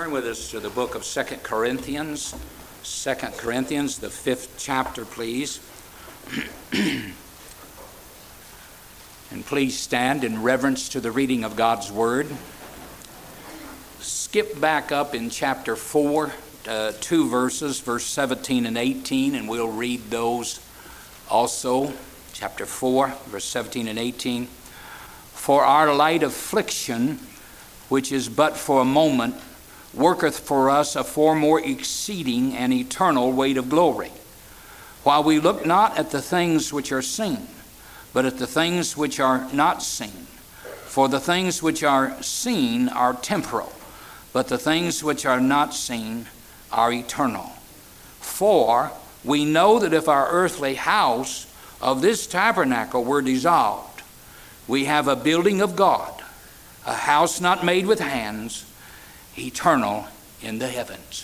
Turn with us to the book of 2 Corinthians. 2 Corinthians, the 5th chapter, please. And please stand in reverence to the reading of God's Word. Skip back up in chapter 4, 2 verses, verse 17 and 18, and we'll read those also. Chapter 4, verse 17 and 18. For our light affliction, which is but for a moment, worketh for us a far more exceeding and eternal weight of glory. While we look not at the things which are seen, but at the things which are not seen. For the things which are seen are temporal, but the things which are not seen are eternal. For we know that if our earthly house of this tabernacle were dissolved, we have a building of God, a house not made with hands, eternal in the heavens.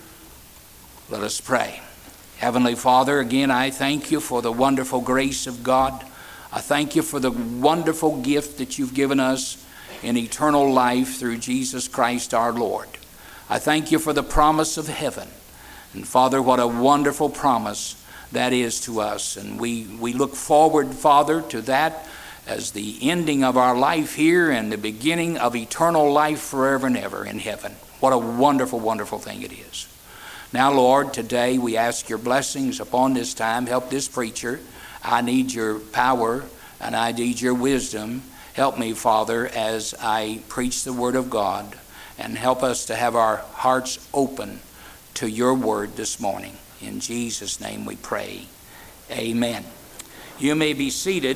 Let us pray. Heavenly Father, again I thank you for the wonderful grace of God. I thank you for the wonderful gift that you've given us in eternal life through Jesus Christ our Lord. I thank you for the promise of heaven. And Father, what a wonderful promise that is to us. And we look forward, Father, to that as the ending of our life here and the beginning of eternal life forever and ever in heaven. What a wonderful, wonderful thing it is. Now, Lord, today we ask your blessings upon this time. Help this preacher. I need your power and I need your wisdom. Help me, Father, as I preach the word of God, and help us to have our hearts open to your word this morning. In Jesus' name we pray. Amen. You may be seated.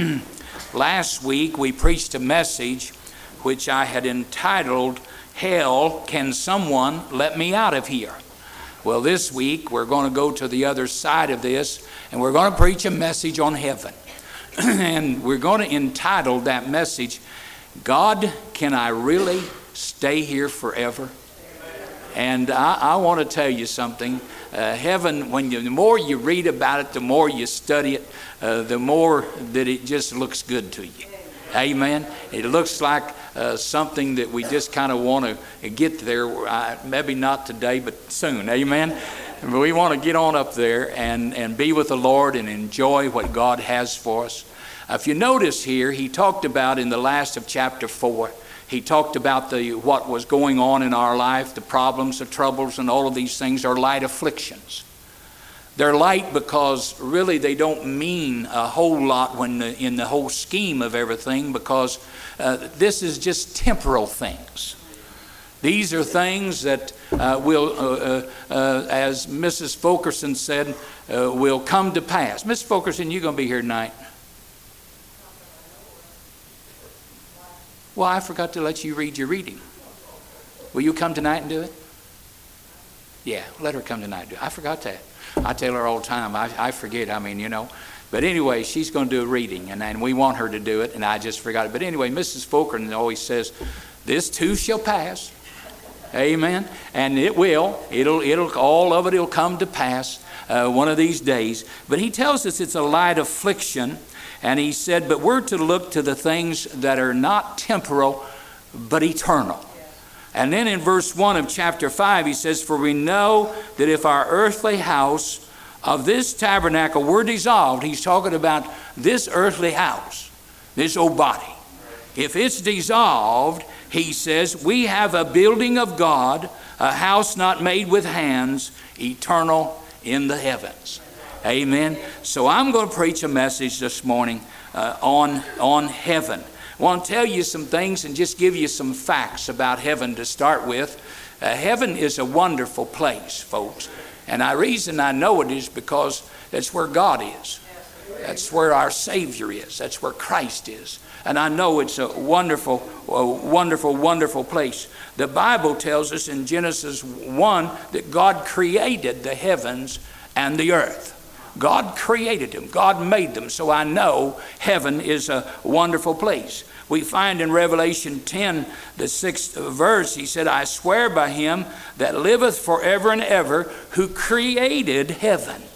Last week we preached a message which I had entitled, Hell, Can Someone Let Me Out of Here? Well, this week we're going to go to the other side of this, and we're going to preach a message on heaven. And we're going to entitle that message, God, Can I Really Stay Here Forever? And I want to tell you something. Heaven, the more you read about it, the more you study it, the more that it just looks good to you. Amen. It looks like something that we just kind of want to get there. Maybe not today, but soon. Amen. But we want to get on up there and be with the Lord and enjoy what God has for us. If you notice here, he talked about in the last of chapter 4, he talked about what was going on in our life, the problems, the troubles, and all of these things are light afflictions. They're light because really they don't mean a whole lot in the whole scheme of everything, because this is just temporal things. These are things that will, as Mrs. Fulkerson said, will come to pass. Mrs. Fulkerson, you're going to be here tonight. Well, I forgot to let you read your reading. Will you come tonight and do it? Yeah, let her come tonight and do it. I forgot that. I tell her all the time. I forget, But anyway, she's going to do a reading, and we want her to do it, and I just forgot it. But anyway, Mrs. Fulkerson always says, this too shall pass. Amen. And it will. All of it will come to pass one of these days. But he tells us it's a light affliction. And he said, but we're to look to the things that are not temporal, but eternal. And then in verse 1 of chapter 5, he says, for we know that if our earthly house of this tabernacle were dissolved, he's talking about this earthly house, this old body. If it's dissolved, he says, we have a building of God, a house not made with hands, eternal in the heavens. Amen. So I'm going to preach a message this morning on heaven. I want to tell you some things and just give you some facts about heaven to start with. Heaven is a wonderful place, folks. And the reason I know it is because that's where God is. That's where our Savior is. That's where Christ is. And I know it's a wonderful, wonderful, wonderful place. The Bible tells us in Genesis 1 that God created the heavens and the earth. God created them. God made them. So I know heaven is a wonderful place. We find in Revelation 10, the 6th verse, he said, I swear by him that liveth forever and ever, who created heaven.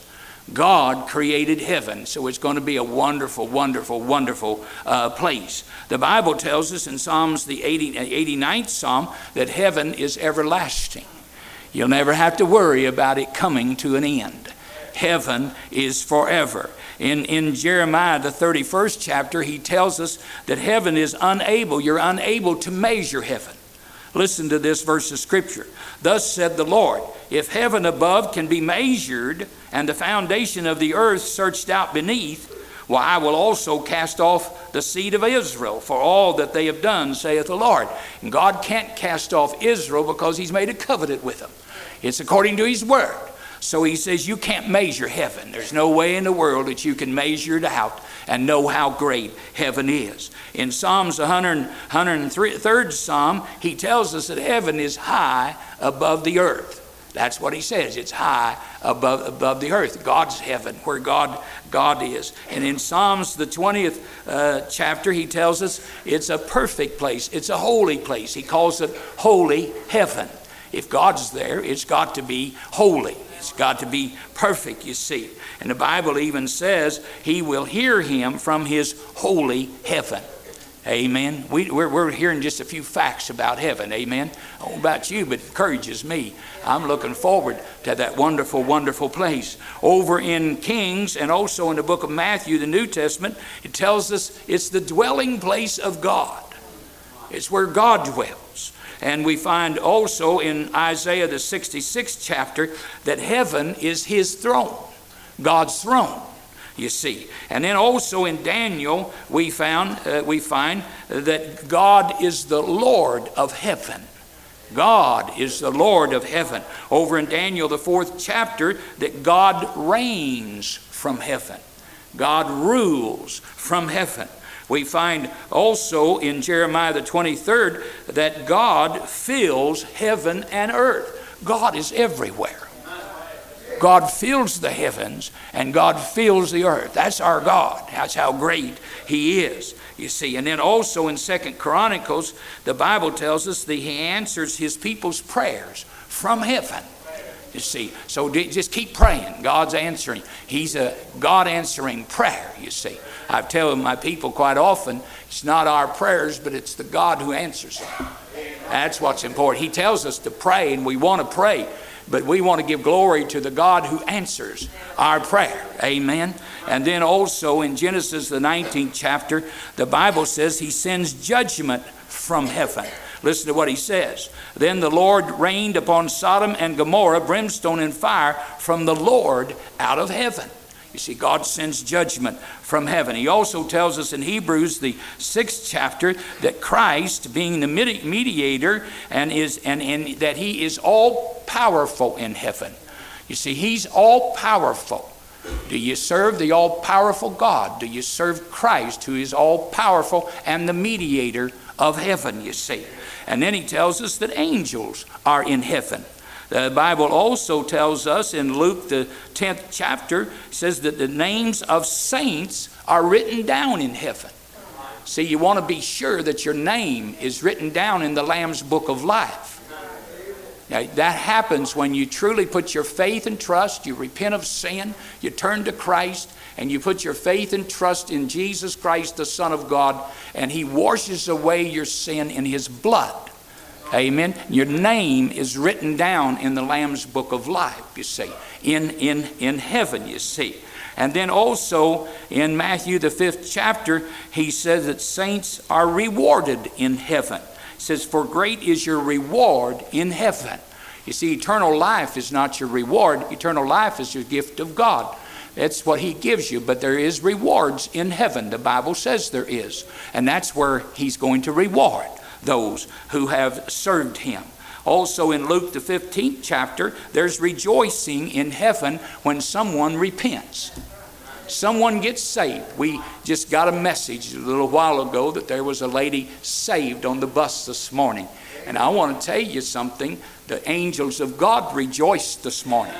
God created heaven, so it's going to be a wonderful, wonderful, wonderful place. The Bible tells us in Psalms, the 89th Psalm, that heaven is everlasting. You'll never have to worry about it coming to an end. Heaven is forever. In Jeremiah, the 31st chapter, he tells us that heaven is unable. You're unable to measure heaven. Listen to this verse of Scripture. Thus said the Lord, if heaven above can be measured, and the foundation of the earth searched out beneath, well, I will also cast off the seed of Israel for all that they have done, saith the Lord. And God can't cast off Israel because he's made a covenant with them. It's according to his word. So he says you can't measure heaven. There's no way in the world that you can measure it out and know how great heaven is. In Psalms 103rd Psalm, he tells us that heaven is high above the earth. That's what he says. It's high above the earth. God's heaven, where God is. And in Psalms, the 20th chapter, he tells us it's a perfect place. It's a holy place. He calls it holy heaven. If God's there, it's got to be holy. It's got to be perfect, you see. And the Bible even says he will hear him from his holy heaven. Amen. We're hearing just a few facts about heaven. Amen. I don't know about you, but it encourages me. I'm looking forward to that wonderful, wonderful place. Over in Kings and also in the book of Matthew, the New Testament, it tells us it's the dwelling place of God. It's where God dwells. And we find also in Isaiah, the 66th chapter, that heaven is his throne, God's throne, you see. And then also in Daniel, we find that God is the Lord of heaven. God is the Lord of heaven. Over in Daniel, the 4th chapter, that God reigns from heaven. God rules from heaven. We find also in Jeremiah the 23rd that God fills heaven and earth. God is everywhere. God fills the heavens and God fills the earth. That's our God. That's how great he is, you see. And then also in 2 Chronicles, the Bible tells us that he answers his people's prayers from heaven. You see, so just keep praying. God's answering. He's a God answering prayer, you see. I tell my people quite often, it's not our prayers, but it's the God who answers them. That's what's important. He tells us to pray, and we want to pray, but we want to give glory to the God who answers our prayer. Amen. And then also in Genesis, the 19th chapter, the Bible says he sends judgment from heaven. Listen to what he says. Then the Lord rained upon Sodom and Gomorrah brimstone and fire from the Lord out of heaven. You see, God sends judgment from heaven. He also tells us in Hebrews, the 6th chapter, that Christ, being the mediator, and that he is all powerful in heaven. You see, he's all powerful. Do you serve the all-powerful God? Do you serve Christ, who is all-powerful and the mediator of heaven, you see? And then he tells us that angels are in heaven. The Bible also tells us in Luke, the 10th chapter, says that the names of saints are written down in heaven. See, you want to be sure that your name is written down in the Lamb's Book of Life. Now, that happens when you truly put your faith and trust, you repent of sin, you turn to Christ, and you put your faith and trust in Jesus Christ, the Son of God, and he washes away your sin in his blood. Amen. Your name is written down in the Lamb's Book of Life, you see, in heaven, you see. And then also in Matthew, the 5th chapter, he says that saints are rewarded in heaven. It says, for great is your reward in heaven. You see, eternal life is not your reward. Eternal life is your gift of God. That's what he gives you. But there is rewards in heaven. The Bible says there is. And that's where he's going to reward those who have served him. Also in Luke, the 15th chapter, there's rejoicing in heaven when someone repents. Someone gets saved. We just got a message a little while ago that there was a lady saved on the bus this morning. And I want to tell you something. The angels of God rejoiced this morning.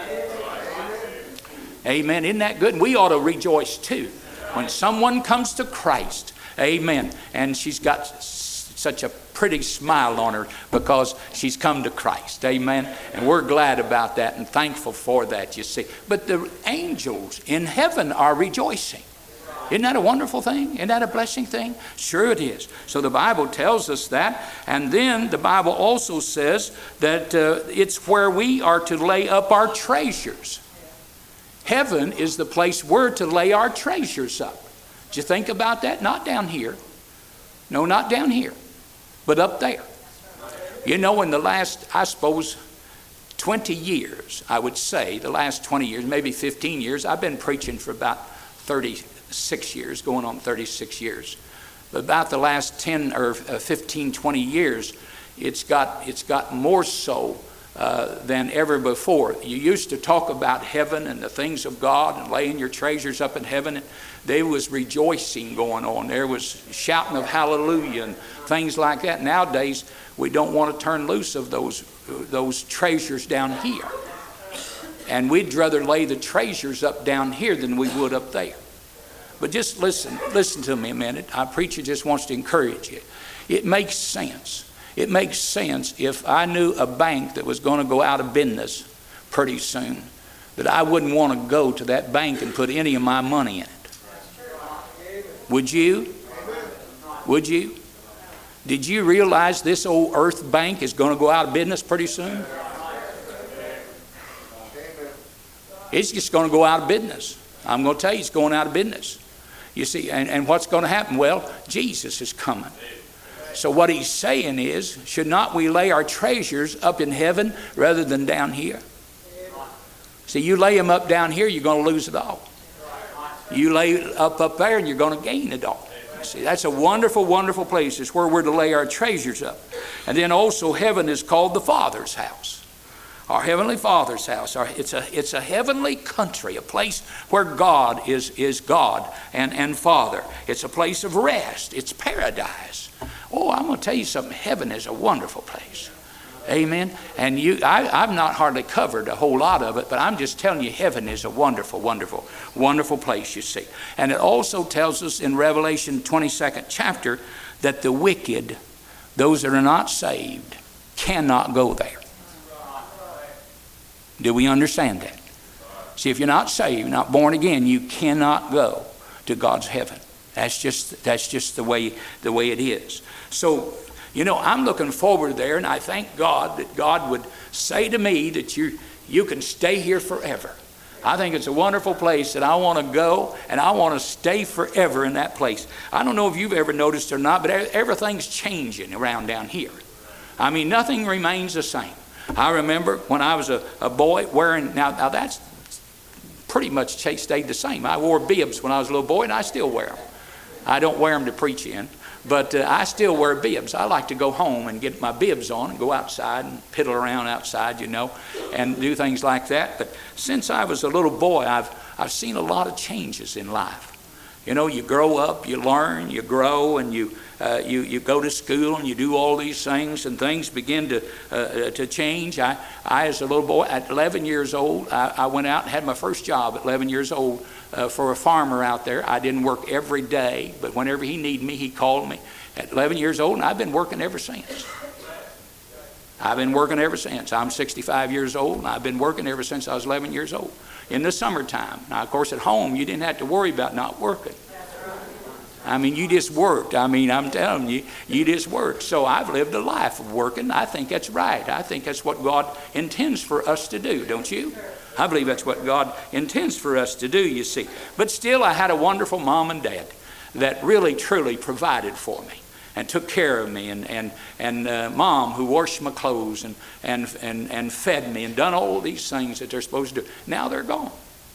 Amen. Isn't that good? We ought to rejoice too when someone comes to Christ. Amen. And she's got such a pretty smile on her because she's come to Christ. Amen. And we're glad about that and thankful for that, you see. But the angels in heaven are rejoicing. Isn't that a wonderful thing? Isn't that a blessing thing? Sure it is. So the Bible tells us that. And then the Bible also says that it's where we are to lay up our treasures. Heaven is the place we're to lay our treasures up. Did you think about that? Not down here. No, not down here, but up there. You know, in the last, I suppose, 20 years, I would say, the last 20 years, maybe 15 years, I've been preaching for about 36 years, going on 36 years. But about the last 10 or 15, 20 years, it's got more so than ever before. You used to talk about heaven and the things of God and laying your treasures up in heaven. There was rejoicing going on. There was shouting of hallelujah and things like that. Nowadays, we don't want to turn loose of those treasures down here. And we'd rather lay the treasures up down here than we would up there. But just listen to me a minute. Our preacher just wants to encourage you. It makes sense. It makes sense if I knew a bank that was going to go out of business pretty soon, that I wouldn't want to go to that bank and put any of my money in it. Would you? Would you? Did you realize this old Earth Bank is going to go out of business pretty soon? It's just going to go out of business. I'm going to tell you, it's going out of business. You see, and what's going to happen? Well, Jesus is coming. So what he's saying is, should not we lay our treasures up in heaven rather than down here? See, you lay them up down here, you're going to lose it all. You lay it up there and you're going to gain it all. See, that's a wonderful, wonderful place. It's where we're to lay our treasures up. And then also heaven is called the Father's house. Our Heavenly Father's house. It's a heavenly country, a place where God is God and Father. It's a place of rest. It's paradise. Oh, I'm going to tell you something. Heaven is a wonderful place. Amen. And I've not hardly covered a whole lot of it, but I'm just telling you, heaven is a wonderful, wonderful, wonderful place, you see. And it also tells us in Revelation 22nd chapter that the wicked, those that are not saved, cannot go there. Do we understand that? See, if you're not saved, not born again, you cannot go to God's heaven. That's just the way it is. So, you know, I'm looking forward there, and I thank God that God would say to me that you can stay here forever. I think it's a wonderful place that I want to go, and I want to stay forever in that place. I don't know if you've ever noticed or not, but everything's changing around down here. I mean, nothing remains the same. I remember when I was a boy wearing, now that's pretty much stayed the same. I wore bibs when I was a little boy, and I still wear them. I don't wear them to preach in, but I still wear bibs. I like to go home and get my bibs on and go outside and piddle around outside, you know, and do things like that. But since I was a little boy, I've seen a lot of changes in life. You know, you grow up, you learn, you grow, and you go to school and you do all these things, and things begin to change. I as a little boy, at 11 years old, I went out and had my first job at 11 years old for a farmer out there. I didn't work every day, but whenever he needed me, he called me. At 11 years old, and I've been working ever since. I've been working ever since. I'm 65 years old, and I've been working ever since I was 11 years old. In the summertime. Now, of course, at home, you didn't have to worry about not working. I mean, you just worked. I mean, I'm telling you, you just worked. So I've lived a life of working. I think that's right. I think that's what God intends for us to do, don't you? I believe that's what God intends for us to do, you see. But still, I had a wonderful mom and dad that really, truly provided for me and took care of me, and mom who washed my clothes and fed me and done all these things that they're supposed to do. Now they're gone.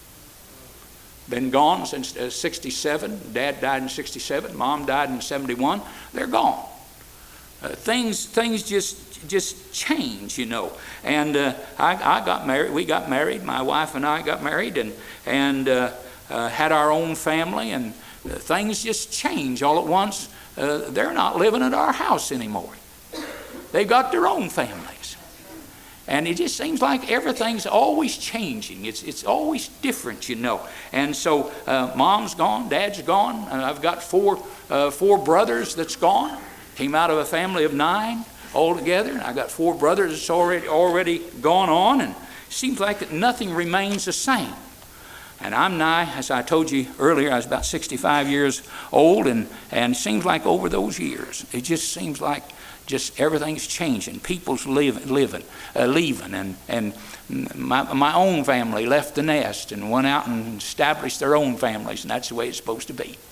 Been gone since 67. Dad died in 67. Mom died in 71. They're gone. Things just change, you know. And I got married. We got married. My wife and I got married and had our own family, and things just change all at once. They're not living at our house anymore. They got their own families. And it just seems like everything's always changing. It's always different, you know. And so mom's gone, dad's gone. I've got four brothers that's gone. Came out of a family of 9 altogether, and I got 4 brothers that's already gone on, and it seems like that nothing remains the same. And I'm nigh, as I told you earlier, I was about 65 years old, and it seems like over those years, it just seems like just everything's changing. People's leaving, and my own family left the nest and went out and established their own families, and that's the way it's supposed to be.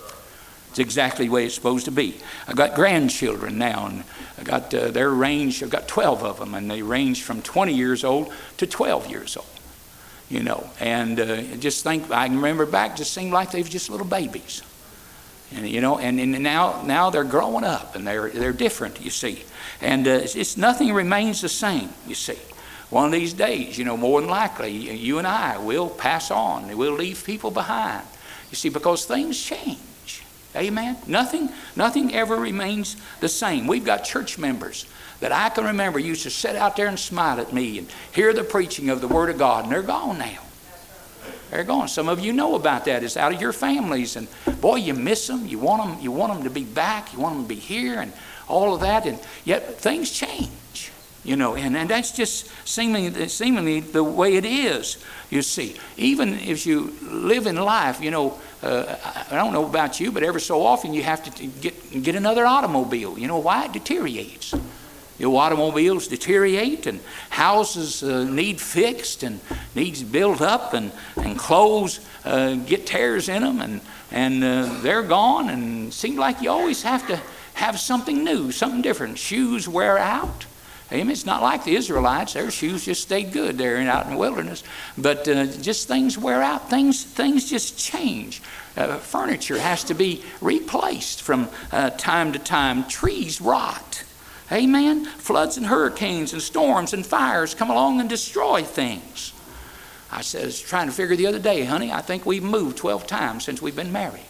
It's exactly the way it's supposed to be. I got grandchildren now, and I got their range. I've got 12 of them, and they range from 20 years old to 12 years old. You know, and just think, I can remember back, just seemed like they were just little babies. And, you know, and now they're growing up, and they're different, you see. And it's nothing remains the same, you see. One of these days, you know, more than likely, you and I will pass on. We'll leave people behind, you see, because things change. Amen? Nothing ever remains the same. We've got church members that I can remember used to sit out there and smile at me and hear the preaching of the Word of God, and they're gone now. They're gone. Some of you know about that. It's out of your families, and boy, you miss them. You want them to be back. You want them to be here, and all of that. And yet things change, you know, and that's just seemingly the way it is. You see, even if you live in life, you know, I don't know about you, but every so often you have to get another automobile. You know why? It deteriorates. Your automobiles deteriorate, and houses need fixed and needs built up, and clothes get tears in them, and they're gone, and it seems like you always have to have something new, something different. Shoes wear out. Amen. It's not like the Israelites. Their shoes just stayed good there and out in the wilderness. But just things wear out. Things just change. Furniture has to be replaced from time to time. Trees rot. Amen. Floods and hurricanes and storms and fires come along and destroy things. I was trying to figure the other day, honey, I think we've moved 12 times since we've been married.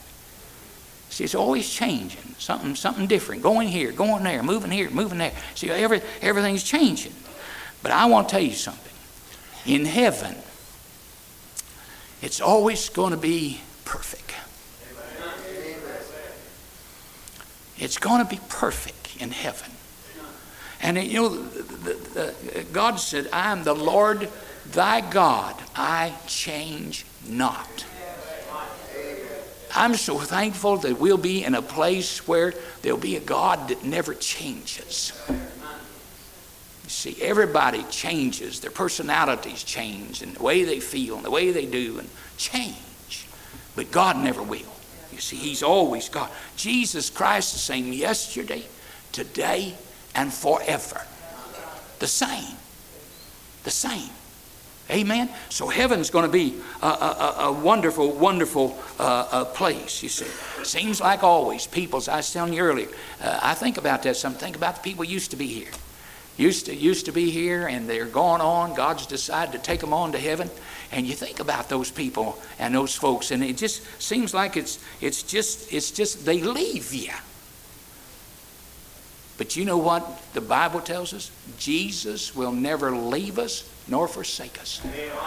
See, it's always changing. Something different. Going here, going there, moving here, moving there. See, everything's changing. But I want to tell you something. In heaven, it's always going to be perfect. It's going to be perfect in heaven. And you know, God said, I am the Lord thy God. I change not. I'm so thankful that we'll be in a place where there'll be a God that never changes. You see, everybody changes. Their personalities change, and the way they feel, and the way they do, and change. But God never will. You see, He's always God. Jesus Christ the same yesterday, today, and forever. The same. The same. Amen. So heaven's going to be a wonderful, wonderful place, you see. Seems like always, people, as I was telling you earlier, I think about that some. Think about the people who used to be here. Used to be here, and they're gone on. God's decided to take them on to heaven. And you think about those people and those folks, and it just seems like it's just they leave you. But you know what the Bible tells us? Jesus will never leave us nor forsake us.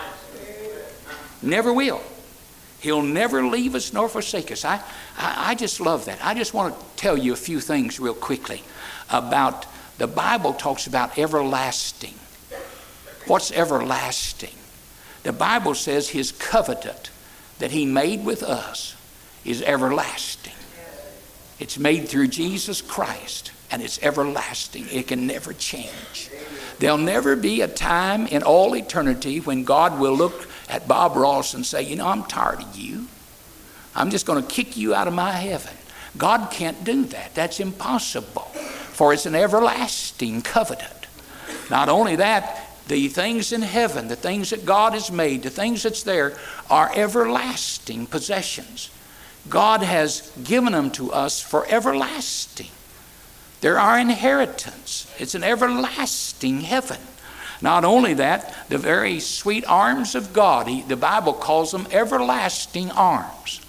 Never will. He'll never leave us nor forsake us. I just love that. I just want to tell you a few things real quickly about the Bible talks about everlasting. What's everlasting? The Bible says His covenant that He made with us is everlasting. It's made through Jesus Christ. And it's everlasting. It can never change. There'll never be a time in all eternity when God will look at Bob Ross and say, you know, I'm tired of you. I'm just going to kick you out of my heaven. God can't do that. That's impossible. For it's an everlasting covenant. Not only that, the things in heaven, the things that God has made, the things that's there are everlasting possessions. God has given them to us for everlasting. They're our inheritance. It's an everlasting heaven. Not only that, the very sweet arms of God, the Bible calls them everlasting arms.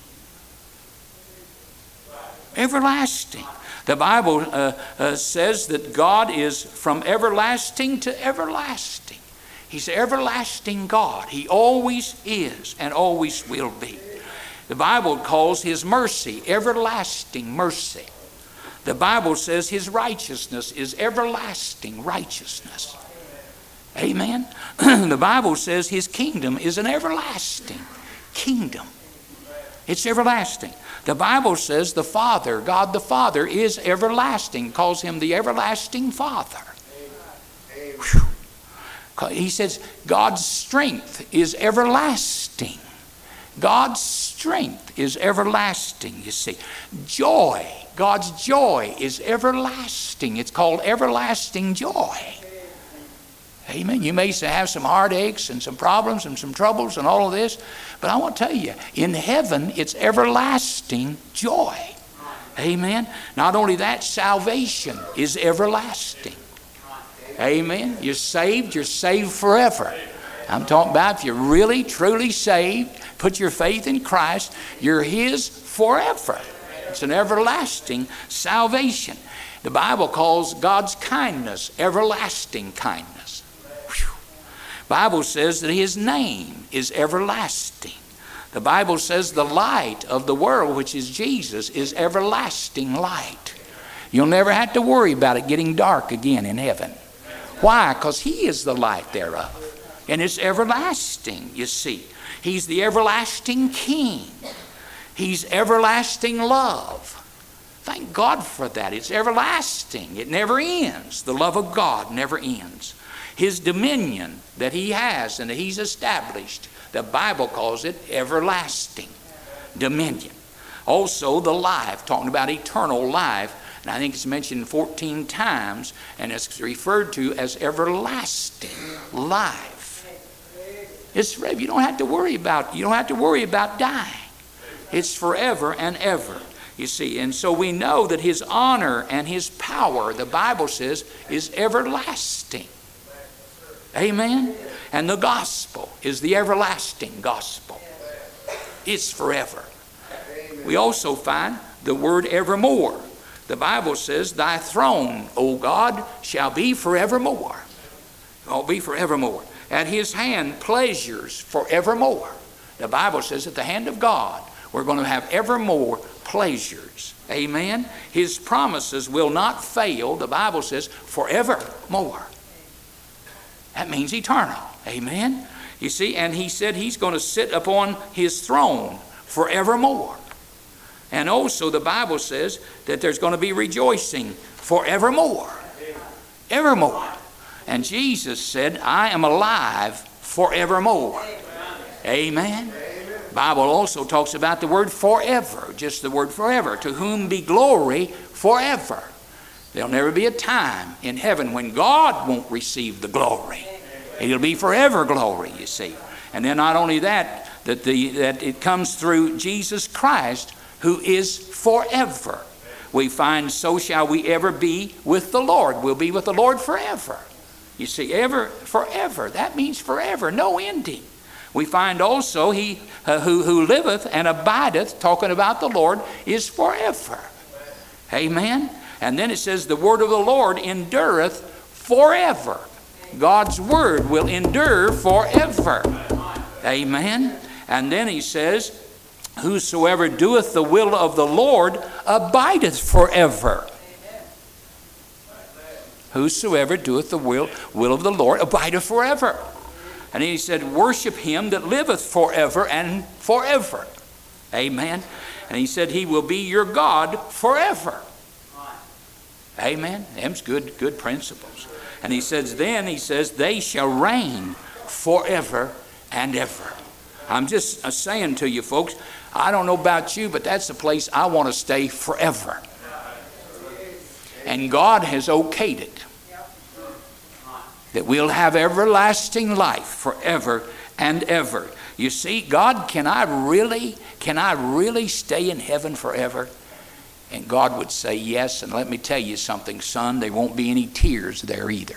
Everlasting. The Bible says that God is from everlasting to everlasting. He's an everlasting God. He always is and always will be. The Bible calls His mercy everlasting mercy. The Bible says his righteousness is everlasting righteousness. Amen. The Bible says his kingdom is an everlasting kingdom. It's everlasting. The Bible says the Father, God the Father, is everlasting, calls him the everlasting Father. Whew. He says God's strength is everlasting. God's strength is everlasting, you see. Joy, God's joy is everlasting. It's called everlasting joy. Amen. You may have some heartaches and some problems and some troubles and all of this, but I want to tell you, in heaven, it's everlasting joy. Amen. Not only that, salvation is everlasting. Amen. You're saved forever. I'm talking about if you're really, truly saved, put your faith in Christ, you're his forever. It's an everlasting salvation. The Bible calls God's kindness everlasting kindness. Whew. Bible says that his name is everlasting. The Bible says the light of the world, which is Jesus, is everlasting light. You'll never have to worry about it getting dark again in heaven. Why? Because he is the light thereof. And it's everlasting, you see. He's the everlasting King. He's everlasting love. Thank God for that. It's everlasting. It never ends. The love of God never ends. His dominion that he has and that he's established, the Bible calls it everlasting dominion. Also the life, talking about eternal life, and I think it's mentioned 14 times, and it's referred to as everlasting life. It's forever. You don't have to worry about dying. It's forever and ever, you see. And so we know that his honor and his power, the Bible says, is everlasting. Amen. And the gospel is the everlasting gospel. It's forever. We also find the word evermore. The Bible says, thy throne, O God, shall be forevermore. Shall be forevermore. At his hand, pleasures forevermore. The Bible says at the hand of God, we're going to have evermore pleasures. Amen. His promises will not fail. The Bible says forevermore. That means eternal. Amen. You see, and he said he's going to sit upon his throne forevermore. And also the Bible says that there's going to be rejoicing forevermore. Evermore. And Jesus said, I am alive forevermore. Amen. The Bible also talks about the word forever, just the word forever, to whom be glory forever. There'll never be a time in heaven when God won't receive the glory. It'll be forever glory, you see. And then not only that, that it comes through Jesus Christ, who is forever. We find so shall we ever be with the Lord. We'll be with the Lord forever. You see, ever, forever. That means forever, no ending. We find also he who liveth and abideth, talking about the Lord, is forever. Amen. And then it says the word of the Lord endureth forever. God's word will endure forever. Amen. And then he says, whosoever doeth the will of the Lord abideth forever. Whosoever doeth the will of the Lord abideth forever. And he said, worship him that liveth forever and forever. Amen. And he said, he will be your God forever. Amen. Them's good principles. And he says, they shall reign forever and ever. I'm just saying to you folks, I don't know about you, but that's the place I want to stay forever. And God has okayed it. That we'll have everlasting life forever and ever. You see, God, can I really stay in heaven forever? And God would say yes. And let me tell you something, son, there won't be any tears there either.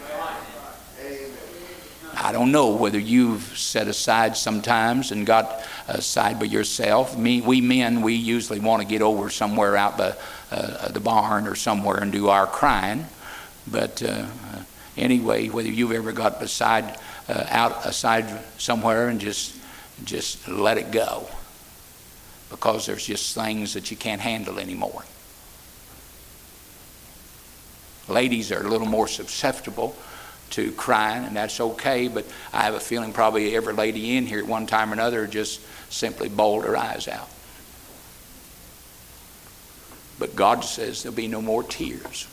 I don't know whether you've set aside sometimes and got aside by yourself. We men, we usually want to get over somewhere out by the barn or somewhere and do our crying. But anyway, whether you've ever got out aside somewhere and just let it go, because there's just things that you can't handle anymore. Ladies are a little more susceptible to crying, and that's okay, but I have a feeling probably every lady in here at one time or another just simply bawled her eyes out. But God says there'll be no more tears.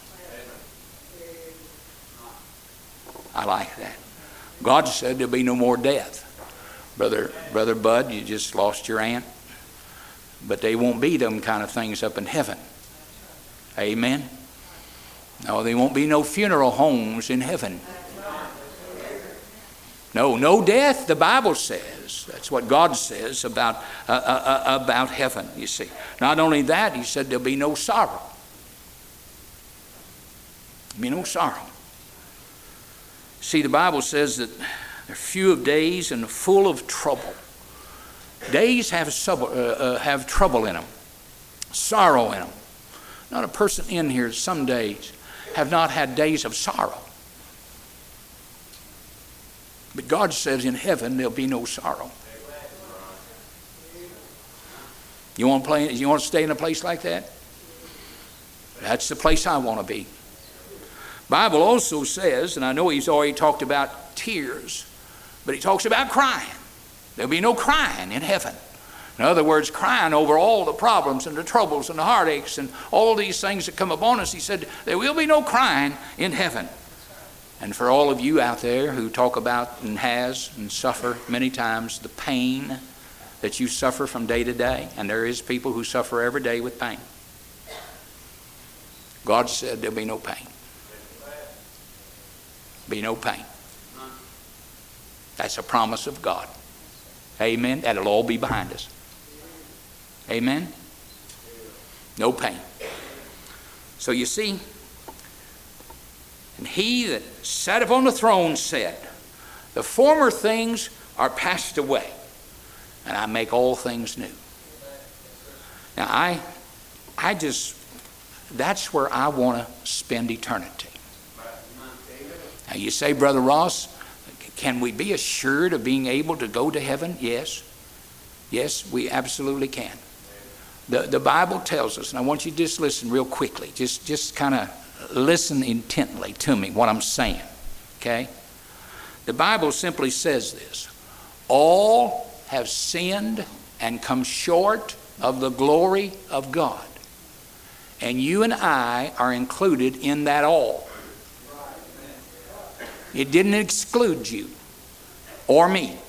I like that. God said there'll be no more death. Brother Bud, you just lost your aunt, but they won't be them kind of things up in heaven. Amen. No, there won't be no funeral homes in heaven. No death, the Bible says. That's what God says about heaven, you see. Not only that, he said there'll be no sorrow. There'll be no sorrow. See, the Bible says that they're few of days and full of trouble. Days have trouble in them, sorrow in them. Not a person in here some days have not had days of sorrow. But God says in heaven there'll be no sorrow. You want to stay in a place like that? That's the place I want to be. Bible also says, and I know he's already talked about tears, but he talks about crying. There'll be no crying in heaven. In other words, crying over all the problems and the troubles and the heartaches and all these things that come upon us. He said, there will be no crying in heaven. And for all of you out there who talk about and suffer many times the pain that you suffer from day to day, and there is people who suffer every day with pain. God said there'll be no pain. Be no pain. That's a promise of God. Amen. That'll all be behind us. Amen. No pain. So you see, and he that sat upon the throne said, the former things are passed away, and I make all things new. Now that's where I want to spend eternity. Now you say, Brother Ross, can we be assured of being able to go to heaven? Yes. Yes, we absolutely can. The Bible tells us, and I want you to just listen real quickly. Just kind of listen intently to me, what I'm saying. Okay? The Bible simply says this. All have sinned and come short of the glory of God. And you and I are included in that all. It didn't exclude you or me.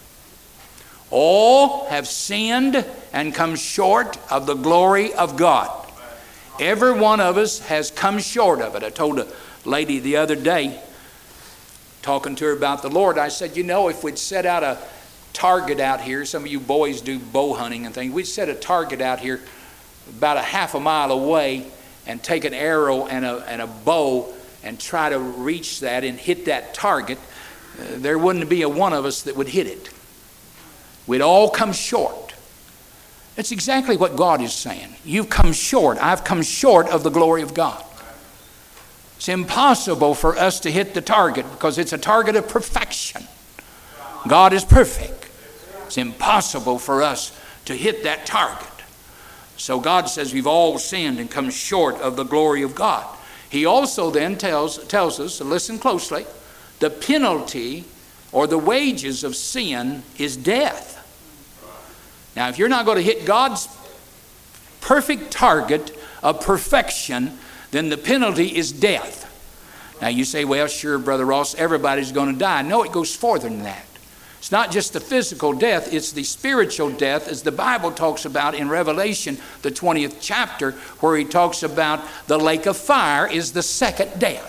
All have sinned and come short of the glory of God. Every one of us has come short of it. I told a lady the other day, talking to her about the Lord, I said, if we'd set out a target out here, some of you boys do bow hunting and things, we'd set a target out here about a half a mile away and take an arrow and a bow and try to reach that and hit that target, there wouldn't be a one of us that would hit it. We'd all come short. That's exactly what God is saying. You've come short. I've come short of the glory of God. It's impossible for us to hit the target because it's a target of perfection. God is perfect. It's impossible for us to hit that target. So God says we've all sinned and come short of the glory of God. He also then tells us, listen closely, the penalty or the wages of sin is death. Now, if you're not going to hit God's perfect target of perfection, then the penalty is death. Now, you say, well, sure, Brother Ross, everybody's going to die. No, it goes farther than that. It's not just the physical death, it's the spiritual death, as the Bible talks about in Revelation, the 20th chapter, where he talks about the lake of fire is the second death.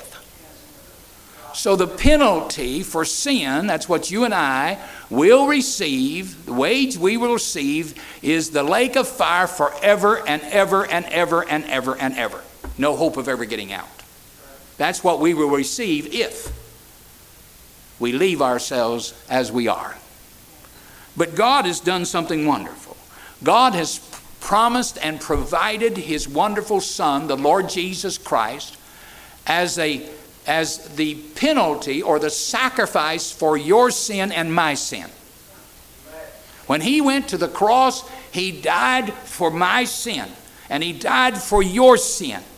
So the penalty for sin, that's what you and I will receive, the wage we will receive is the lake of fire forever and ever and ever and ever and ever. No hope of ever getting out. That's what we will receive if we leave ourselves as we are. But God has done something wonderful. God has promised and provided his wonderful Son, the Lord Jesus Christ, as the penalty or the sacrifice for your sin and my sin. When he went to the cross, he died for my sin, and he died for your sin.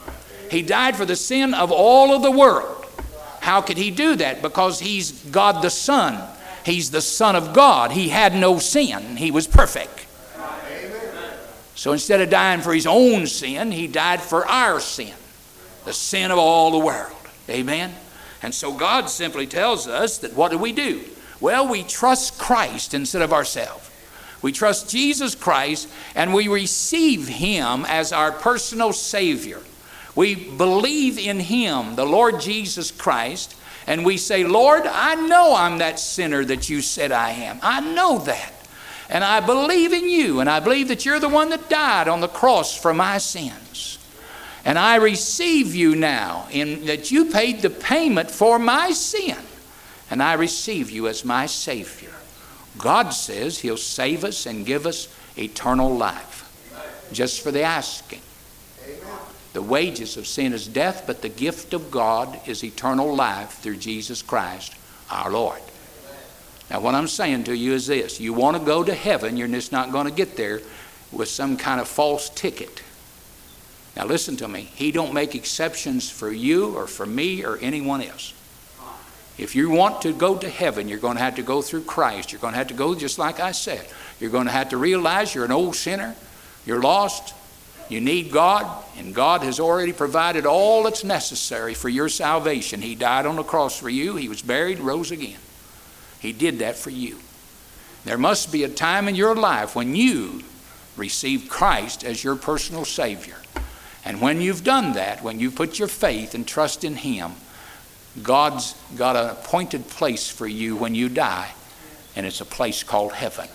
He died for the sin of all of the world. How could he do that? Because he's God the Son. He's the Son of God. He had no sin. He was perfect. So instead of dying for his own sin, he died for our sin, the sin of all the world. Amen? And so God simply tells us that what do? Well, we trust Christ instead of ourselves. We trust Jesus Christ and we receive him as our personal Savior. We believe in him, the Lord Jesus Christ, and we say, Lord, I know I'm that sinner that you said I am. I know that. And I believe in you, and I believe that you're the one that died on the cross for my sins. And I receive you now in that you paid the payment for my sin. And I receive you as my Savior. God says he'll save us and give us eternal life. Just for the asking. The wages of sin is death, but the gift of God is eternal life through Jesus Christ our Lord. Now what I'm saying to you is this. You want to go to heaven, you're just not going to get there with some kind of false ticket. Now listen to me. He don't make exceptions for you or for me or anyone else. If you want to go to heaven, you're going to have to go through Christ. You're going to have to go just like I said. You're going to have to realize you're an old sinner. You're lost. You need God, and God has already provided all that's necessary for your salvation. He died on the cross for you. He was buried and rose again. He did that for you. There must be a time in your life when you receive Christ as your personal Savior. And when you've done that, when you put your faith and trust in him, God's got an appointed place for you when you die, and it's a place called heaven.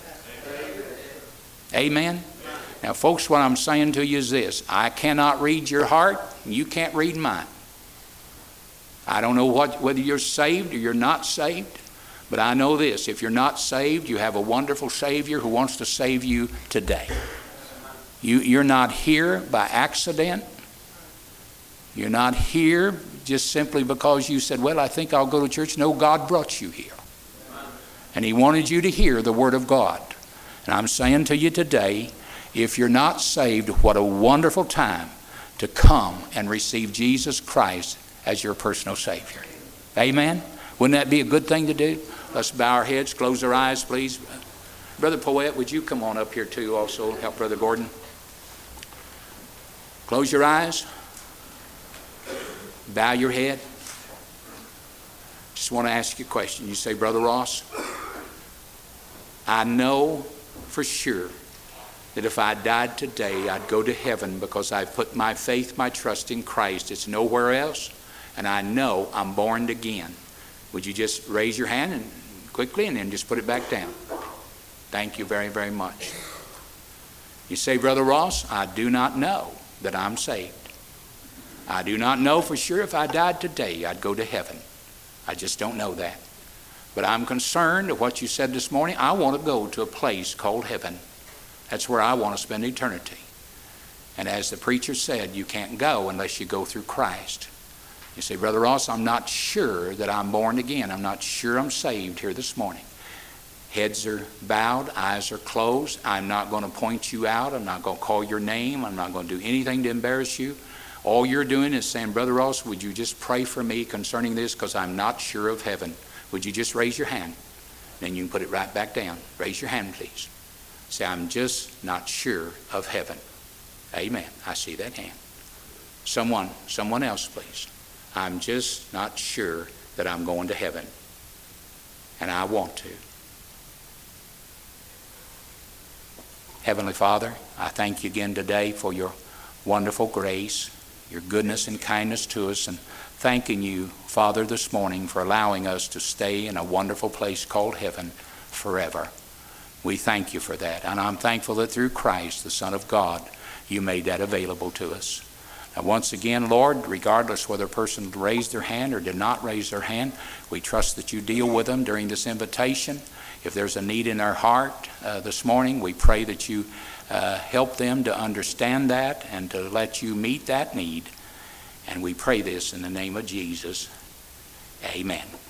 Amen? Now, folks, what I'm saying to you is this. I cannot read your heart, and you can't read mine. I don't know whether you're saved or you're not saved, but I know this. If you're not saved, you have a wonderful Savior who wants to save you today. You're not here by accident. You're not here just simply because you said, well, I think I'll go to church. No, God brought you here. And he wanted you to hear the Word of God. And I'm saying to you today, if you're not saved, what a wonderful time to come and receive Jesus Christ as your personal Savior. Amen? Wouldn't that be a good thing to do? Let's bow our heads, close our eyes, please. Brother Poet, would you come on up here too also, help Brother Gordon? Close your eyes. Bow your head. Just want to ask you a question. You say, Brother Ross, I know for sure that if I died today, I'd go to heaven because I've put my faith, my trust in Christ. It's nowhere else, and I know I'm born again. Would you just raise your hand and quickly and then just put it back down? Thank you very, very much. You say, Brother Ross, I do not know that I'm saved. I do not know for sure if I died today, I'd go to heaven. I just don't know that. But I'm concerned of what you said this morning. I want to go to a place called heaven. That's where I want to spend eternity. And as the preacher said, you can't go unless you go through Christ. You say, Brother Ross, I'm not sure that I'm born again. I'm not sure I'm saved here this morning. Heads are bowed, eyes are closed. I'm not going to point you out. I'm not going to call your name. I'm not going to do anything to embarrass you. All you're doing is saying, Brother Ross, would you just pray for me concerning this because I'm not sure of heaven. Would you just raise your hand? Then you can put it right back down. Raise your hand, please. Say, I'm just not sure of heaven. Amen. I see that hand. Someone else, please. I'm just not sure that I'm going to heaven. And I want to. Heavenly Father, I thank you again today for your wonderful grace, your goodness and kindness to us, and thanking you, Father, this morning for allowing us to stay in a wonderful place called heaven forever. We thank you for that, and I'm thankful that through Christ, the Son of God, you made that available to us. Now, once again, Lord, regardless whether a person raised their hand or did not raise their hand, we trust that you deal with them during this invitation. If there's a need in their heart this morning, we pray that you help them to understand that and to let you meet that need. And we pray this in the name of Jesus. Amen.